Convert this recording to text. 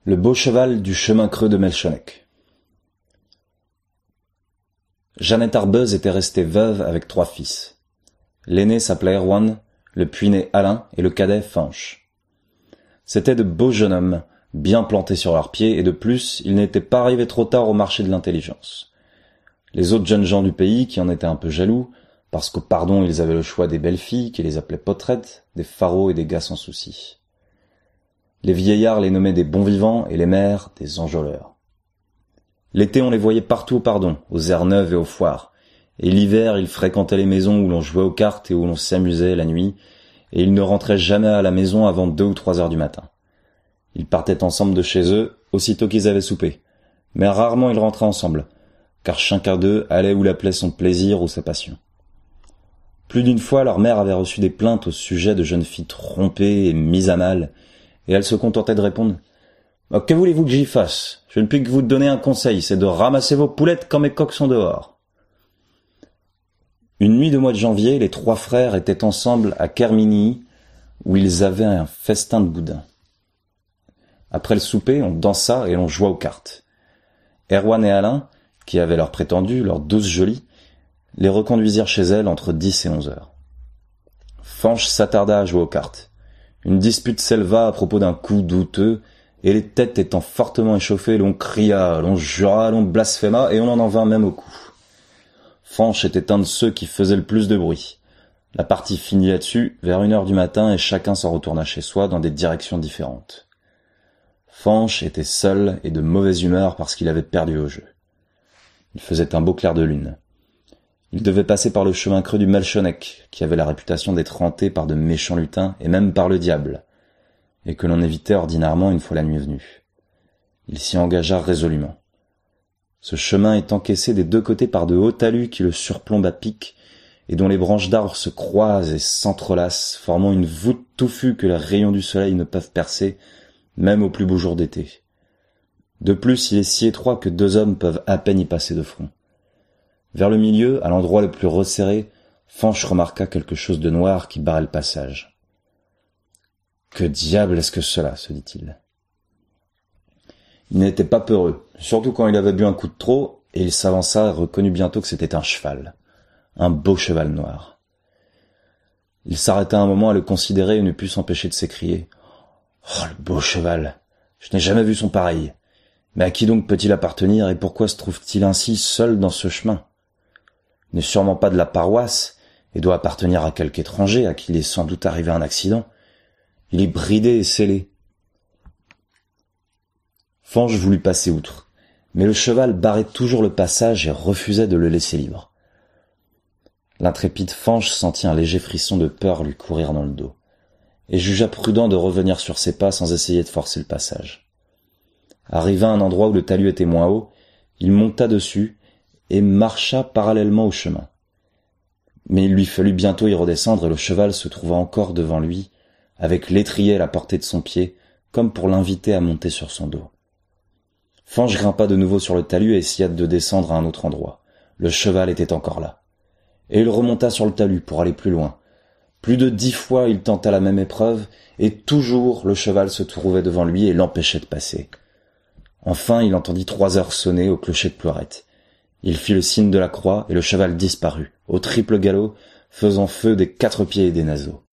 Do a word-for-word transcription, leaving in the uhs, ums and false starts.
Le beau cheval du chemin creux de Melchonec. Jeannette Arbeuz était restée veuve avec trois fils. L'aîné s'appelait Erwan, le puîné Alain et le cadet Fanch. C'étaient de beaux jeunes hommes, bien plantés sur leurs pieds, et de plus, ils n'étaient pas arrivés trop tard au marché de l'intelligence. Les autres jeunes gens du pays, qui en étaient un peu jaloux, parce qu'au pardon ils avaient le choix des belles filles, qui les appelaient potrettes, des pharaons et des gars sans soucis. Les vieillards les nommaient des bons vivants et les mères des enjôleurs. L'été, on les voyait partout au pardon, aux aires neuves et aux foires. Et l'hiver, ils fréquentaient les maisons où l'on jouait aux cartes et où l'on s'amusait la nuit, et ils ne rentraient jamais à la maison avant deux ou trois heures du matin. Ils partaient ensemble de chez eux, aussitôt qu'ils avaient soupé. Mais rarement ils rentraient ensemble, car chacun d'eux allait où l'appelait son plaisir ou sa passion. Plus d'une fois, leur mère avait reçu des plaintes au sujet de jeunes filles trompées et mises à mal, et elle se contentait de répondre « Que voulez-vous que j'y fasse ? Je ne puis que vous donner un conseil, c'est de ramasser vos poulettes quand mes coqs sont dehors. » Une nuit de mois de janvier, les trois frères étaient ensemble à Kermigny, où ils avaient un festin de boudin. Après le souper, on dansa et l'on joua aux cartes. Erwan et Alain, qui avaient leur prétendue, leurs douze jolies, les reconduisirent chez elle entre dix et onze heures. Fanch s'attarda à jouer aux cartes. Une dispute s'éleva à propos d'un coup douteux, et les têtes étant fortement échauffées, l'on cria, l'on jura, l'on blasphéma, et on en vint même au coup. Fanch était un de ceux qui faisaient le plus de bruit. La partie finit là-dessus, vers une heure du matin, et chacun s'en retourna chez soi dans des directions différentes. Fanch était seul et de mauvaise humeur parce qu'il avait perdu au jeu. Il faisait un beau clair de lune. Il devait passer par le chemin creux du Melchonec, qui avait la réputation d'être hanté par de méchants lutins et même par le diable, et que l'on évitait ordinairement une fois la nuit venue. Il s'y engagea résolument. Ce chemin est encaissé des deux côtés par de hauts talus qui le surplombent à pic, et dont les branches d'arbres se croisent et s'entrelacent, formant une voûte touffue que les rayons du soleil ne peuvent percer, même au plus beau jour d'été. De plus, il est si étroit que deux hommes peuvent à peine y passer de front. Vers le milieu, à l'endroit le plus resserré, Fanch remarqua quelque chose de noir qui barrait le passage. « Que diable est-ce que cela ?» se dit-il. Il n'était pas peureux, surtout quand il avait bu un coup de trop, et il s'avança et reconnut bientôt que c'était un cheval, un beau cheval noir. Il s'arrêta un moment à le considérer et ne put s'empêcher de s'écrier « Oh, le beau cheval! Je n'ai jamais vu son pareil! Mais à qui donc peut-il appartenir et pourquoi se trouve-t-il ainsi seul dans ce chemin ? Il n'est sûrement pas de la paroisse et doit appartenir à quelque étranger à qui il est sans doute arrivé un accident. Il est bridé et scellé. » Fanch voulut passer outre, mais le cheval barrait toujours le passage et refusait de le laisser libre. L'intrépide Fanch sentit un léger frisson de peur lui courir dans le dos, et jugea prudent de revenir sur ses pas sans essayer de forcer le passage. Arrivé à un endroit où le talus était moins haut, il monta dessus et marcha parallèlement au chemin. Mais il lui fallut bientôt y redescendre et le cheval se trouva encore devant lui, avec l'étrier à la portée de son pied, comme pour l'inviter à monter sur son dos. Fanch grimpa de nouveau sur le talus et essaya de descendre à un autre endroit. Le cheval était encore là. Et il remonta sur le talus pour aller plus loin. Plus de dix fois il tenta la même épreuve, et toujours le cheval se trouvait devant lui et l'empêchait de passer. Enfin, il entendit trois heures sonner au clocher de Pleurette. Il fit le signe de la croix et le cheval disparut, au triple galop, faisant feu des quatre pieds et des naseaux.